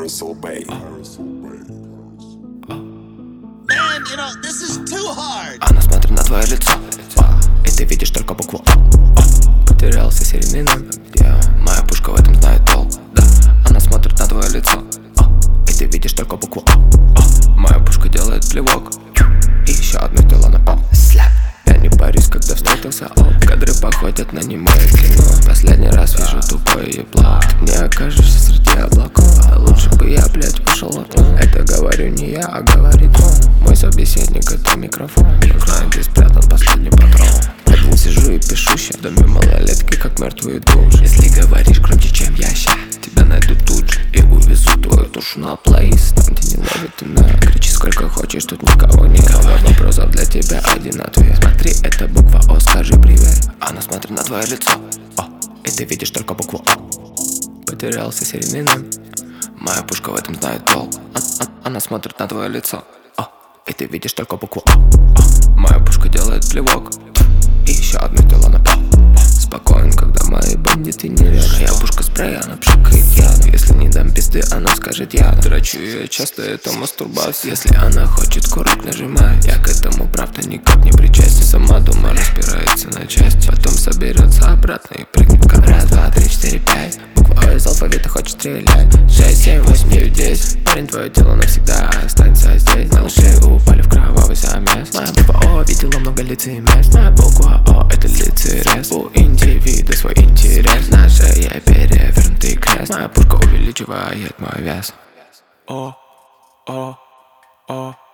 Purcell Bay. Man, you know, this is too hard. Она смотрит на твое лицо, и ты видишь только букву О. Потерялся серийный номер, моя пушка в этом знает толк. Да, она смотрит на твое лицо, и ты видишь только букву О. Моя пушка делает плевок, и еще одно тело на пол. Я не парюсь, когда встретился кадры походят на немое кино. Последний раз вижу тупое ебло. Ты не окажешься среди облаков, а лучше бы я, блядь, ушел от него. Это говорю не я, а говорит он. Мой собеседник — это микрофон. Не знаю, где спрятан последний патрон. Один сижу и пишуще в доме малолетки, как мертвые души. Если говоришь громче, чем я ща, тебя найдут тут же и увезут твою душу на плейс. Там, где не ловит имя. Кричи сколько хочешь, тут никого нет. Вопросов для тебя один ответ. Смотри, это буква О, скажи привет. Она смотрит на твое лицо, и ты видишь только букву О. Потерялся серийный номер, моя пушка в этом знает толк. Она смотрит на твое лицо, и ты видишь только букву О. Моя пушка делает плевок, и еще одно тело на пол. Спокоен, когда мои бандиты не рядом. Я пушка спрея, она пшикает ядом. Если не дам пизды, она скажет я. Драчу ее часто, это мастурбация. Если она хочет курок, нажимает. Я к этому правда никак не причастен. Сама дома распирается на части, потом соберется обратно и прыгнет как раз, 2, 3, 4, 5. Буква О из алфавита хочет стрелять. 6, 7, 8, 9, 10. Парень, твое тело навсегда останется здесь. Малыши упали в кровавый замес. Моя буква О видела много лиц и мест. Моя буква О — это лицерез. У индивида свой интерес. На шее перевернутый крест. Моя пушка увеличивает мой вес. О, О, О.